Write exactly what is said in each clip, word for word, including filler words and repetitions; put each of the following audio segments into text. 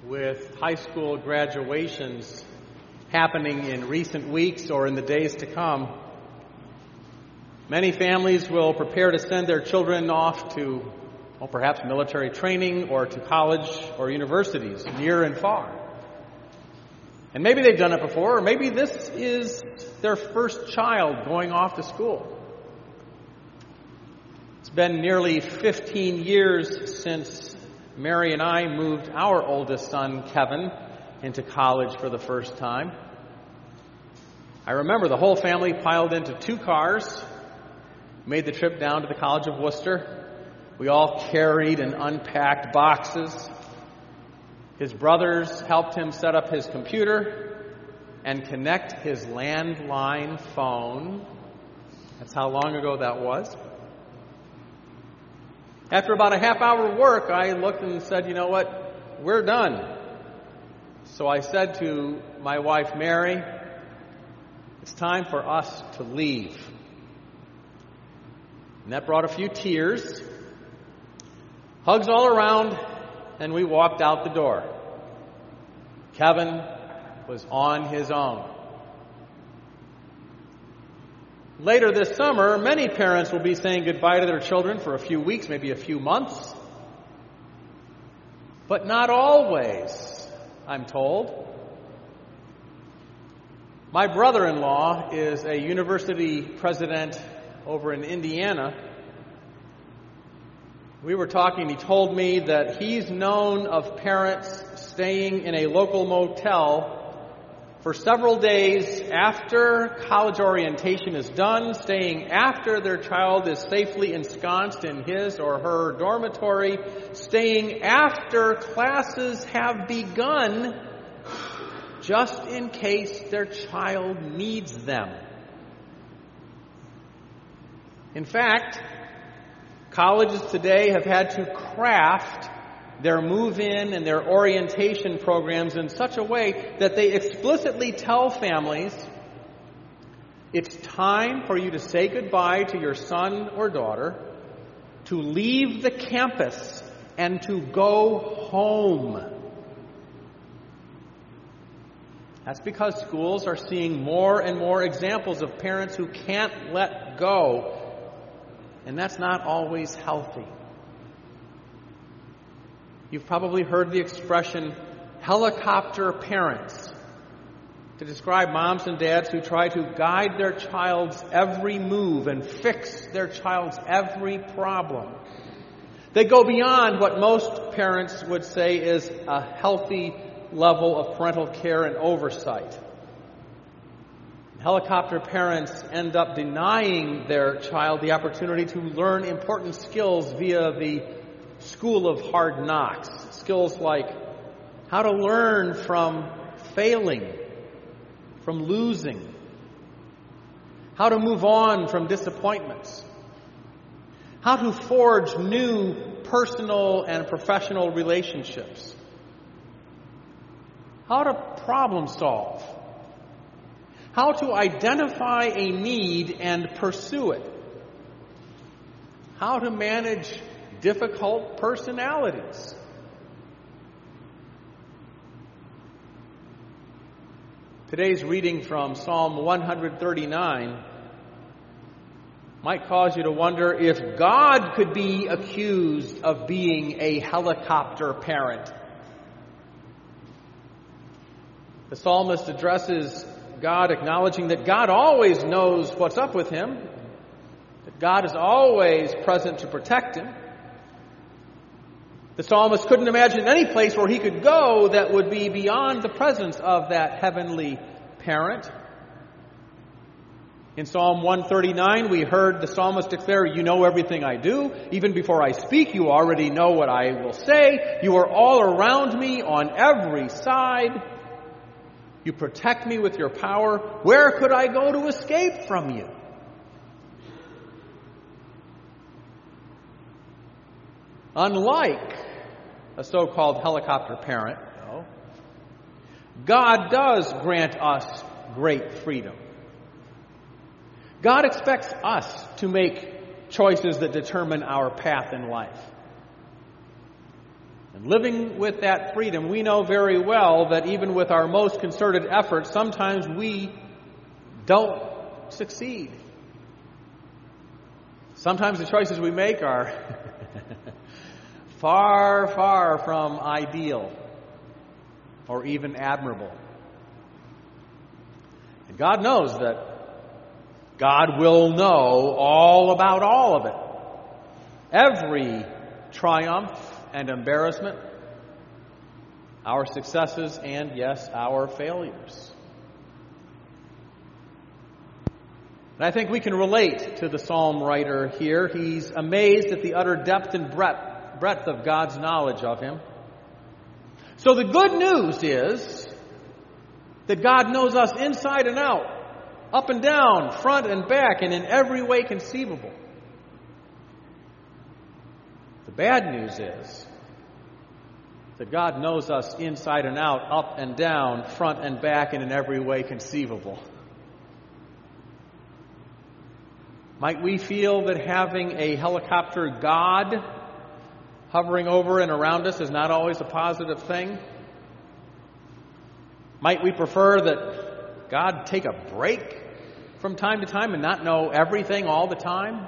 with high school graduations happening in recent weeks or in the days to come, many families will prepare to send their children off to, well, perhaps military training or to college or universities near and far. And maybe they've done it before, or maybe this is their first child going off to school. It's been nearly fifteen years since Mary and I moved our oldest son, Kevin, into college for the first time. I remember the whole family piled into two cars, made the trip down to the College of Worcester. We all carried and unpacked boxes. His brothers helped him set up his computer and connect his landline phone. That's how long ago that was. After about a half hour work, I looked and said, you know what, we're done. So I said to my wife, Mary, it's time for us to leave. And that brought a few tears, hugs all around, and we walked out the door. Kevin was on his own. Later this summer, many parents will be saying goodbye to their children for a few weeks, maybe a few months. But not always, I'm told. My brother-in-law is a university president over in Indiana. We were talking, he told me that he's known of parents staying in a local motel for several days after college orientation is done, staying after their child is safely ensconced in his or her dormitory, staying after classes have begun, just in case their child needs them. In fact, colleges today have had to craft their move-in and their orientation programs in such a way that they explicitly tell families, it's time for you to say goodbye to your son or daughter, to leave the campus, and to go home. That's because schools are seeing more and more examples of parents who can't let go, and that's not always healthy. You've probably heard the expression helicopter parents to describe moms and dads who try to guide their child's every move and fix their child's every problem. They go beyond what most parents would say is a healthy level of parental care and oversight. Helicopter parents end up denying their child the opportunity to learn important skills via the school of hard knocks. Skills like how to learn from failing, from losing, how to move on from disappointments, how to forge new personal and professional relationships, how to problem solve, how to identify a need and pursue it, how to manage difficult personalities. Today's reading from Psalm one thirty-nine might cause you to wonder if God could be accused of being a helicopter parent. The psalmist addresses God, acknowledging that God always knows what's up with him, that God is always present to protect him. The psalmist couldn't imagine any place where he could go that would be beyond the presence of that heavenly parent. In Psalm one thirty-nine, we heard the psalmist declare, you know everything I do. Even before I speak, you already know what I will say. You are all around me on every side. You protect me with your power. Where could I go to escape from you? Unlike a so-called helicopter parent, though, God does grant us great freedom. God expects us to make choices that determine our path in life. And living with that freedom, we know very well that even with our most concerted efforts, sometimes we don't succeed. Sometimes the choices we make are far, far from ideal or even admirable. And God knows that God will know all about all of it. Every triumph and embarrassment, our successes, and yes, our failures. And I think we can relate to the psalm writer here. He's amazed at the utter depth and breadth, breadth of God's knowledge of him. So the good news is that God knows us inside and out, up and down, front and back, and in every way conceivable. The bad news is that God knows us inside and out, up and down, front and back, and in every way conceivable. Might we feel that having a helicopter God hovering over and around us is not always a positive thing? Might we prefer that God take a break from time to time and not know everything all the time?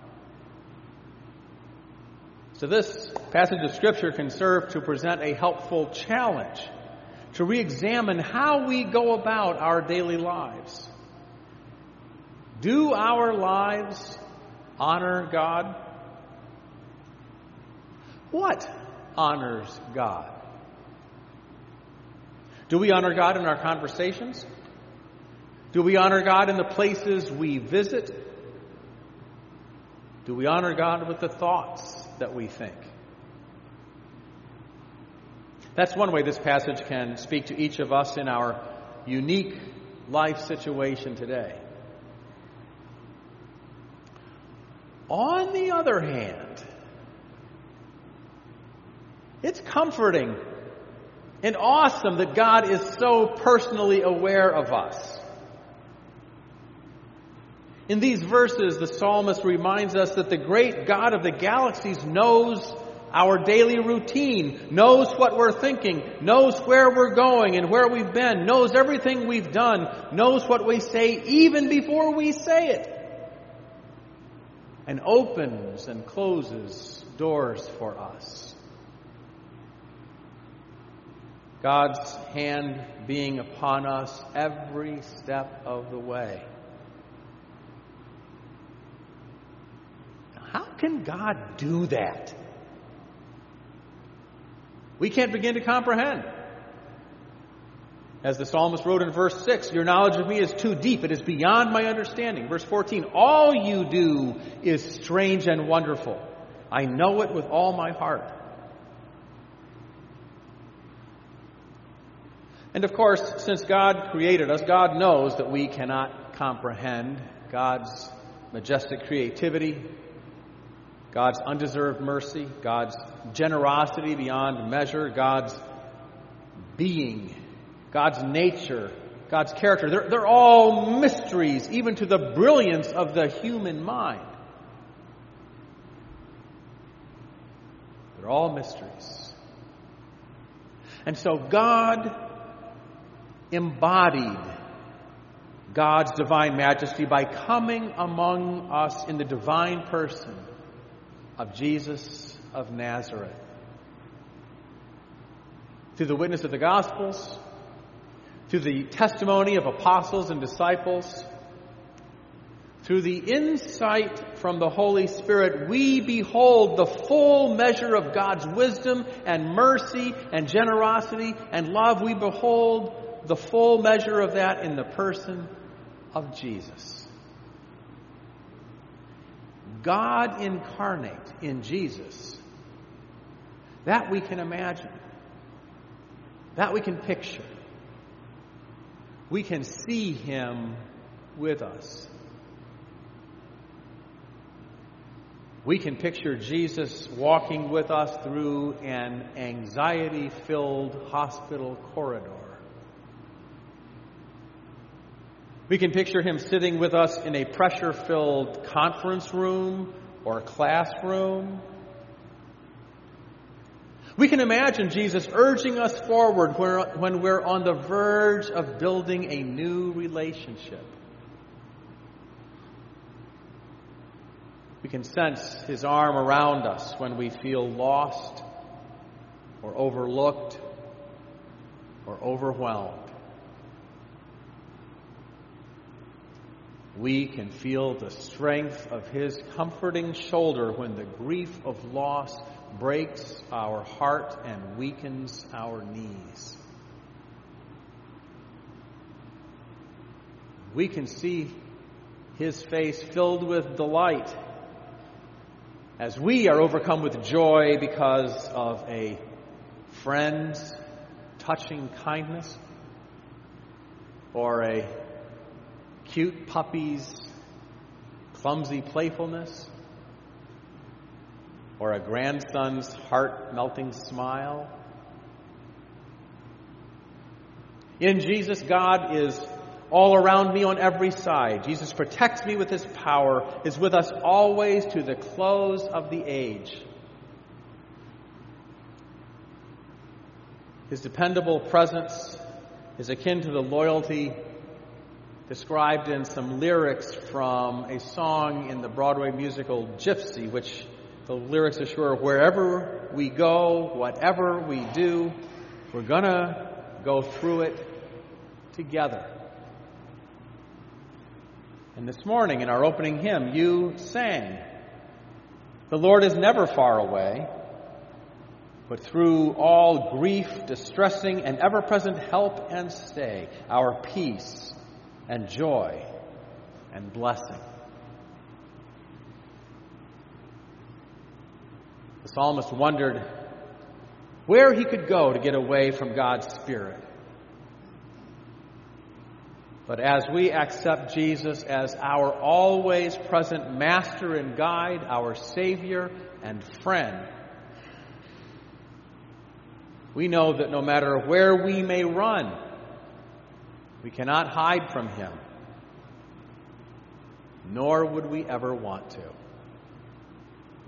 So this passage of Scripture can serve to present a helpful challenge to re-examine how we go about our daily lives. Do our lives honor God? What honors God? Do we honor God in our conversations? Do we honor God in the places we visit? Do we honor God with the thoughts that we think? That's one way this passage can speak to each of us in our unique life situation today. On the other hand, it's comforting and awesome that God is so personally aware of us. In these verses, the psalmist reminds us that the great God of the galaxies knows our daily routine, knows what we're thinking, knows where we're going and where we've been, knows everything we've done, knows what we say even before we say it, and opens and closes doors for us. God's hand being upon us every step of the way. How can God do that? We can't begin to comprehend. As the psalmist wrote in verse six, your knowledge of me is too deep. It is beyond my understanding. Verse fourteen, all you do is strange and wonderful. I know it with all my heart. And of course, since God created us, God knows that we cannot comprehend God's majestic creativity, God's undeserved mercy, God's generosity beyond measure, God's being, God's nature, God's character. They're, they're all mysteries, even to the brilliance of the human mind. They're all mysteries. And so God embodied God's divine majesty by coming among us in the divine person of Jesus of Nazareth. Through the witness of the Gospels, through the testimony of apostles and disciples, through the insight from the Holy Spirit, we behold the full measure of God's wisdom and mercy and generosity and love. We behold the full measure of that in the person of Jesus. God incarnate in Jesus. That we can imagine. That we can picture. We can see Him with us. We can picture Jesus walking with us through an anxiety-filled hospital corridor. We can picture Him sitting with us in a pressure-filled conference room or classroom. We can imagine Jesus urging us forward when we're on the verge of building a new relationship. We can sense his arm around us when we feel lost or overlooked or overwhelmed. We can feel the strength of his comforting shoulder when the grief of loss breaks our heart and weakens our knees. We can see his face filled with delight as we are overcome with joy because of a friend's touching kindness or a cute puppy's clumsy playfulness or a grandson's heart-melting smile. In Jesus, God is all around me on every side. Jesus protects me with his power, is with us always to the close of the age. His dependable presence is akin to the loyalty described in some lyrics from a song in the Broadway musical Gypsy, which the lyrics assure, wherever we go, whatever we do, we're gonna go through it together. And this morning in our opening hymn, you sang, "The Lord is never far away, but through all grief, distressing, and ever-present help and stay, our peace and joy and blessing." The psalmist wondered where he could go to get away from God's Spirit. But as we accept Jesus as our always present master and guide, our Savior and friend, we know that no matter where we may run, we cannot hide from him, nor would we ever want to.